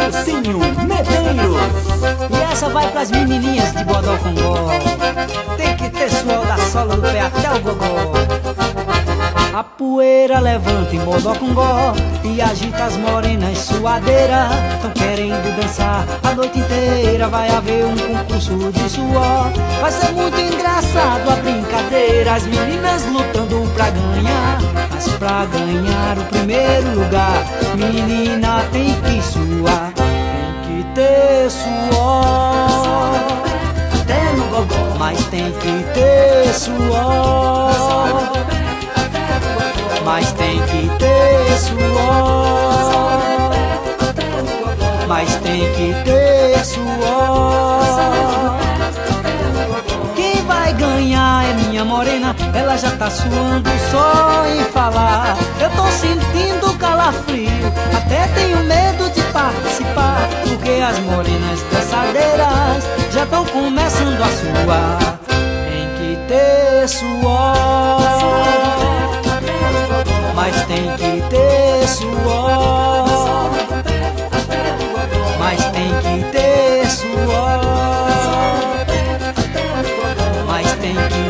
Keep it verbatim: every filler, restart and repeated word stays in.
Marcinho Medeiros. E essa vai pras menininhas de Bodocongó. Tem que ter suor da sola do pé até o gogó. A poeira levanta em Bodocongó e agita as morenas suadeiras. Tão querendo dançar a noite inteira. Vai haver um concurso de suor. Vai ser muito engraçado a brincadeira. As meninas lutando pra ganhar, mas pra ganhar o primeiro lugar, menina tem que suar. Tem que ter suor até no gogó, mas tem que ter suor. Mas tem que ter suor. Mas tem que ter suor. Quem vai ganhar é minha morena. Ela já tá suando só em falar. Eu tô sentindo calafrio, até tenho medo de participar, porque as morenas dançadeiras já tão começando a suar. Tem que ter suor. Mas tem que ter suor. Mas tem que ter suor. Mas tem que